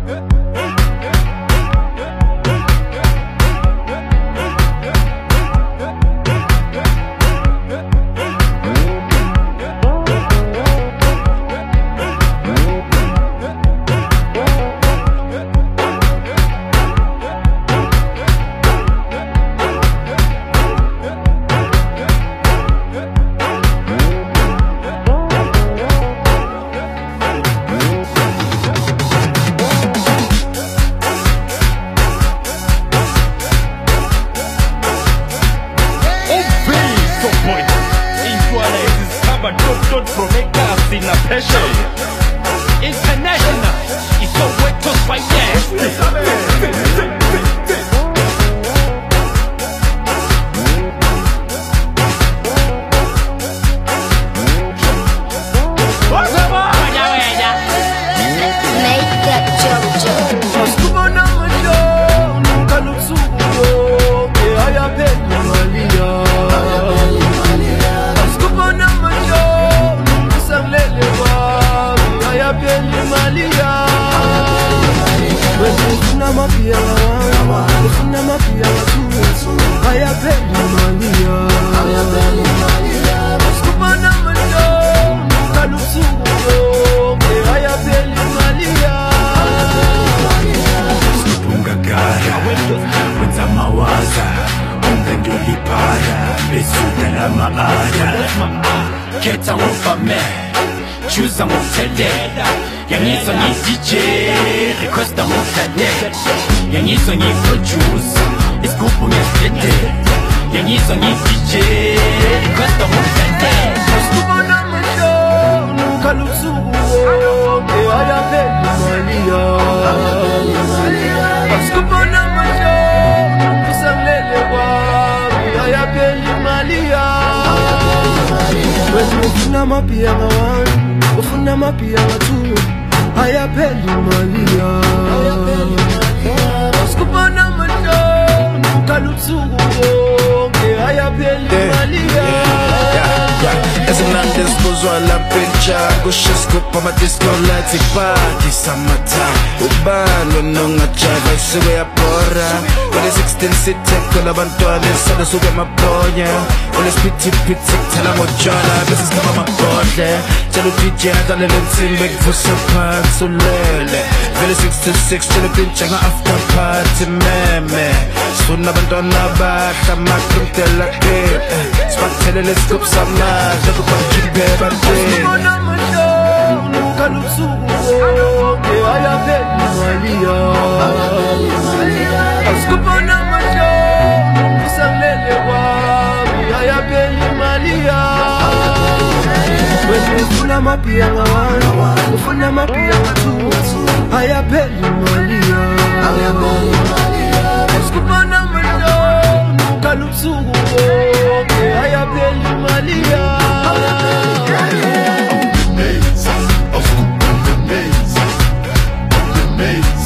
Don't promete us in a pressure. International, it's so wet to fight Get a woofer man, choose a move today. Yang is on his DJ, request a move today. Yang is on his produce, it's good for me today. Yang is on his DJ, request a move today. Skubana macho, kalusu, ke ayabe Malia. Skubana macho, kusamlele wa, ke ayabe Malia. Ufuna mapiyanga wanu, ufuna mapiyanga tu, ayapeli Malia. Skubana macho, kalutsugu ke ayapeli Malia. As an undisposal la pincha, kushisko pa madisco lati party summertime. Ubano nunga chava isiwe ya porra. Wale 16 city kola bantwane sada suge maponya. Wale spiti piti tala mojala business kama mabodle. Chalo DJ adale lensimbe kufusa pansu lele. Wale 66 chalo pincha nga after party meme. Suna bantwana bata makrum tela kip. Spatele le scoop sama. Skubana macho, kalutsugu ke ayapeli Malia. Skubana macho, kusamlele wa, ke ayapeli Malia. Ufuna mapiyanga wanu, ufuna mapiyanga tu, ayapeli Malia. Skubana macho, kalutsugu ke ayapeli Malia. Mates,